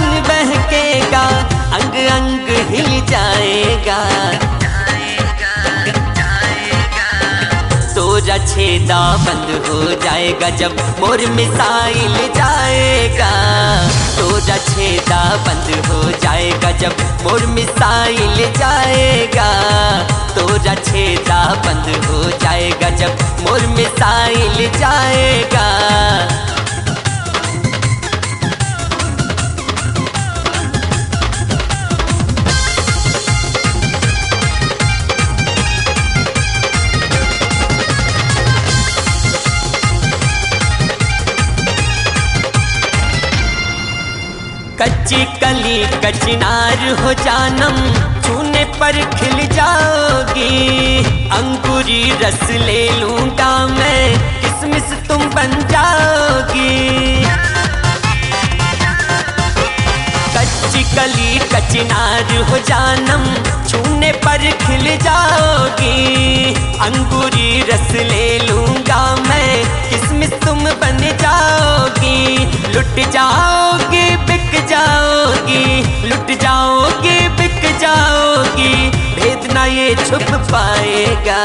सावन बहकेगा, अंग अंग हिल जाएगा। तोरा छेदा बंद हो जाएगा जब मोर मिसाइल जाएगा। तोरा छेदा बंद हो जाएगा जब मोर मिसाइल जाएगा। तोरा छेदा बंद हो जाएगा जब मोर मिसाइल जाएगा। कच्ची कली कचनार हो जानम, छूने पर खिल जाओगी। अंकुरी रस ले लूंगा मैं, किसमिस तुम बन जाओगी। कच्ची कली कचनार हो जानम, छूने पर खिल जाओगी। अंगूरी रस ले लूंगा मैं, किसमिस तुम बन जाओगी। लुट जाओगी बिक जाओगी, लुट जाओगी बिक जाओगी। भेद ना ये छुप पाएगा।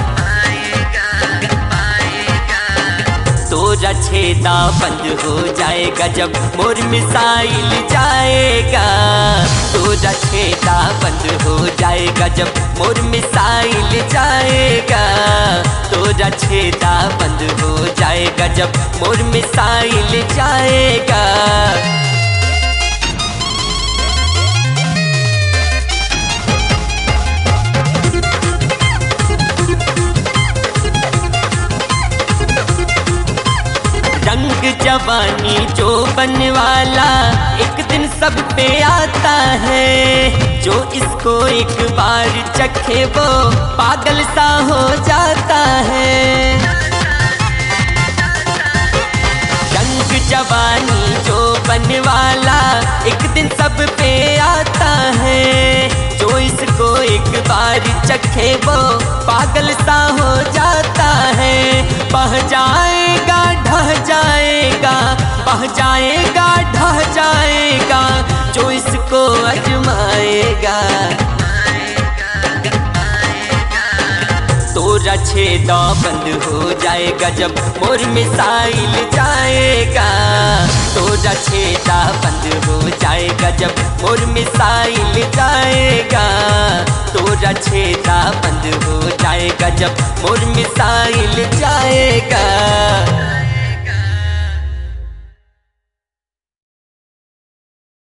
तोरा छेदा बंद हो जाएगा जब मोर मिसाइल जाएगा। तोरा छेदा बंद हो जाएगा जब मोर मिसाइल जाएगा। तोरा छेदा बंद हो जाएगा जब मोर मिसाइल जाएगा। रंग जवानी जो बनने वाला एक दिन सब पे आता है। जो इसको एक बार चखे वो पागल सा हो जाता है। रंग जवानी जो बनने वाला एक दिन सब पे आता है। जो इसको एक बार चखे वो पागल सा हो जाता है। बह जाएगा ढह जाएगा, बह जाएगा ढह जाएगा। जो इसको आजमाएगा। तोरा छेदा बंद हो जाएगा जब मोर मिसाइल जाएगा। तोरा छेदा बंद हो जाएगा जब मोर मिसाइल जाएगा। तोरा छेदा बंद हो जाएगा जब मोर मिसाइल जाएगा।